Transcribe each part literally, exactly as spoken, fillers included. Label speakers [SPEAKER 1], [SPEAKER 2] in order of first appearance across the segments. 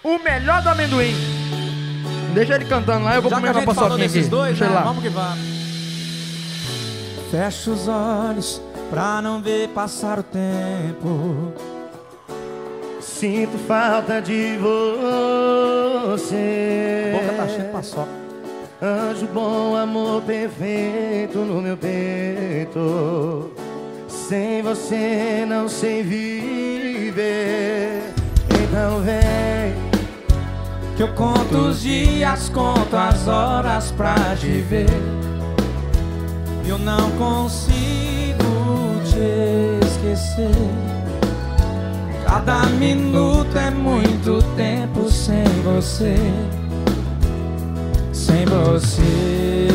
[SPEAKER 1] o melhor do amendoim. Deixa ele cantando lá, eu vou
[SPEAKER 2] Já
[SPEAKER 1] comer uma paçoquinha aqui.
[SPEAKER 2] Dois,
[SPEAKER 1] Deixa
[SPEAKER 2] né?
[SPEAKER 1] lá.
[SPEAKER 2] Vamos que vamos. Fecha os olhos pra não ver passar o tempo.
[SPEAKER 3] Sinto falta de você.
[SPEAKER 2] Boca tá cheia de paçoca.
[SPEAKER 3] Anjo bom, amor perfeito no meu peito. Sem você não sei viver. Então vem,
[SPEAKER 2] que eu conto os dias, conto as horas pra te ver. Eu não consigo te esquecer. Cada minuto é muito tempo sem você. Sem você.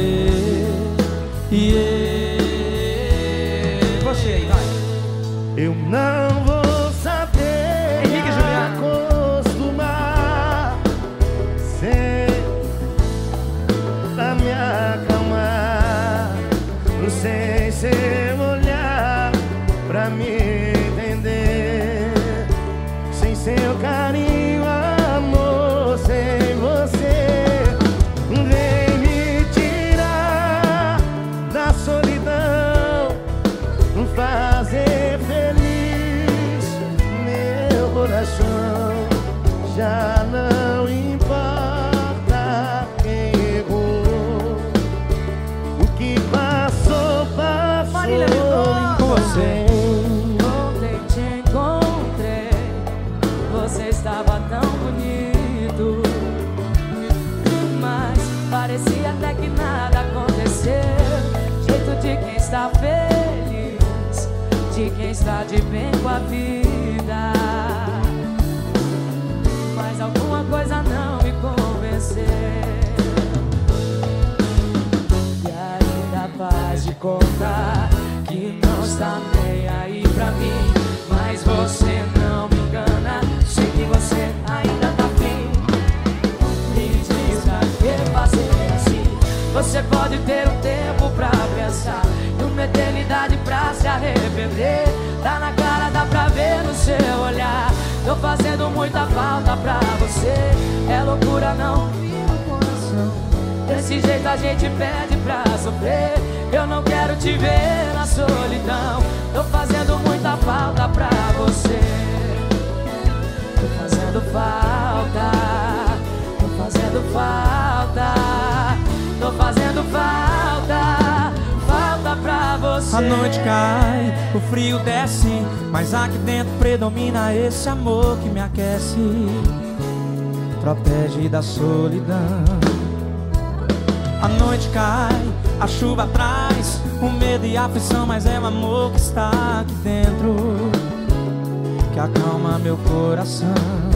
[SPEAKER 2] Yeah. Você aí, vai.
[SPEAKER 3] eu não vou saber
[SPEAKER 1] Henrique e Juliano.
[SPEAKER 3] acostumar sem pra me acalmar, sem seu olhar pra me entender, sem seu carinho, amor, sem você. Vem me tirar da solidão, fazer feliz meu coração. Já não importa quem errou, o que passou, passou.
[SPEAKER 1] Marília Mendonça.
[SPEAKER 2] Com você.
[SPEAKER 4] Ontem te encontrei, você estava tão bonito, mas parecia até que nada aconteceu. Jeito de quem está feliz, de quem está de bem com a vida. Mas alguma coisa não me convenceu. E ainda faz de conta que não está nem aí pra mim. Mas você não me engana, sei que você ainda tá afim. Me diz pra que fazer assim. Você pode ter um tempo pra pensar e uma eternidade pra se arrepender. Tá na cara, dá pra ver no seu olhar. Tô fazendo muita falta pra você. É loucura, não vira o coração. Desse jeito a gente pede pra sofrer. Eu não quero te ver na solidão. Tô fazendo muita falta pra você. Tô fazendo falta. Tô fazendo falta. Tô fazendo falta. Falta pra você.
[SPEAKER 2] A noite cai, o frio desce, mas aqui dentro predomina esse amor que me aquece, protege da solidão. A noite cai, a chuva traz o medo e a aflição, mas é o amor que está aqui dentro que acalma meu coração.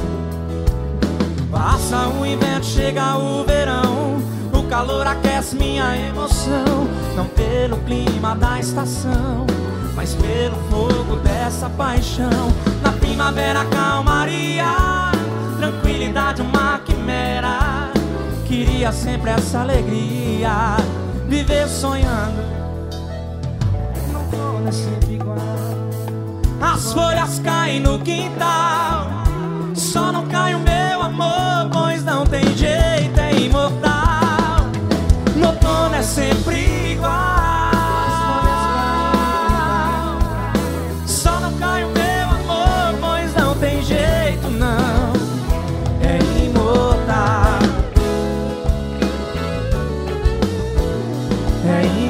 [SPEAKER 2] Passa o inverno, chega o verão, o calor aquece minha emoção. Não pelo clima da estação, mas pelo fogo dessa paixão. Na primavera calmaria, tranquilidade uma quimera. Queria sempre essa alegria, viver sonhando. Não vou sempre igual. As folhas caem no quintal, só não cai o meu amor, pois não tem jeito, é imortal. No outono é sempre igual, só não cai o meu amor, pois não tem jeito, não, é imortal. É